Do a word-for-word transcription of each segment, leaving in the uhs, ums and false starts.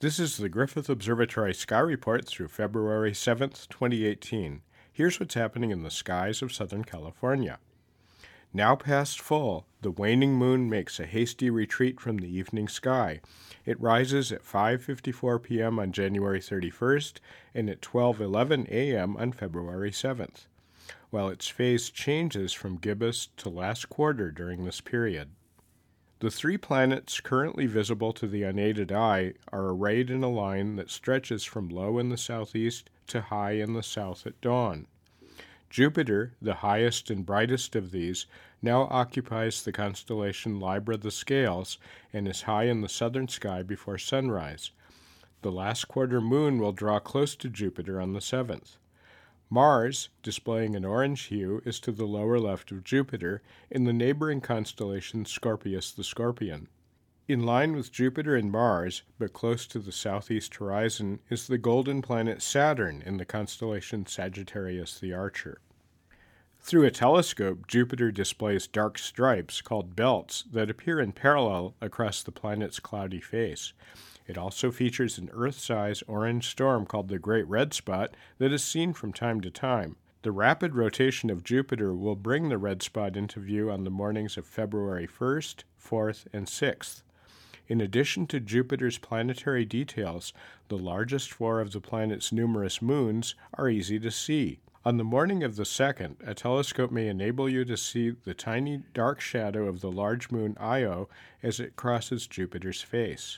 This is the Griffith Observatory Sky Report through February seventh, twenty eighteen. Here's what's happening in the skies of Southern California. Now past full, the waning moon makes a hasty retreat from the evening sky. It rises at five fifty-four p.m. on January thirty-first and at twelve eleven a.m. on February seventh, while its phase changes from gibbous to last quarter during this period. The three planets currently visible to the unaided eye are arrayed in a line that stretches from low in the southeast to high in the south at dawn. Jupiter, the highest and brightest of these, now occupies the constellation Libra the Scales and is high in the southern sky before sunrise. The last quarter moon will draw close to Jupiter on the seventh. Mars, displaying an orange hue, is to the lower left of Jupiter in the neighboring constellation Scorpius the Scorpion. In line with Jupiter and Mars, but close to the southeast horizon, is the golden planet Saturn in the constellation Sagittarius the Archer. Through a telescope, Jupiter displays dark stripes called belts that appear in parallel across the planet's cloudy face. It also features an Earth-size orange storm called the Great Red Spot that is seen from time to time. The rapid rotation of Jupiter will bring the red spot into view on the mornings of February first, fourth, and sixth. In addition to Jupiter's planetary details, the largest four of the planet's numerous moons are easy to see. On the morning of the second, a telescope may enable you to see the tiny dark shadow of the large moon Io as it crosses Jupiter's face.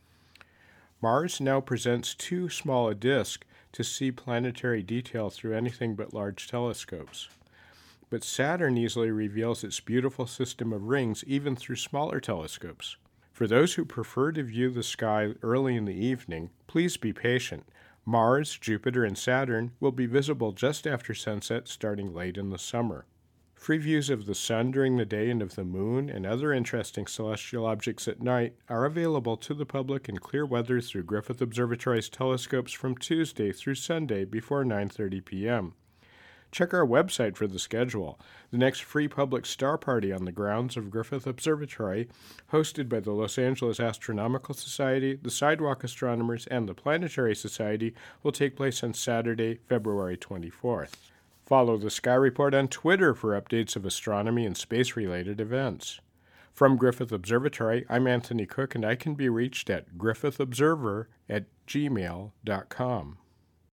Mars now presents too small a disk to see planetary detail through anything but large telescopes. But Saturn easily reveals its beautiful system of rings even through smaller telescopes. For those who prefer to view the sky early in the evening, please be patient. Mars, Jupiter, and Saturn will be visible just after sunset starting late in the summer. Free views of the sun during the day and of the moon and other interesting celestial objects at night are available to the public in clear weather through Griffith Observatory's telescopes from Tuesday through Sunday before nine thirty p.m. Check our website for the schedule. The next free public star party on the grounds of Griffith Observatory, hosted by the Los Angeles Astronomical Society, the Sidewalk Astronomers, and the Planetary Society, will take place on Saturday, February twenty-fourth. Follow the Sky Report on Twitter for updates of astronomy and space-related events. From Griffith Observatory, I'm Anthony Cook, and I can be reached at griffithobserver at gmail dot com.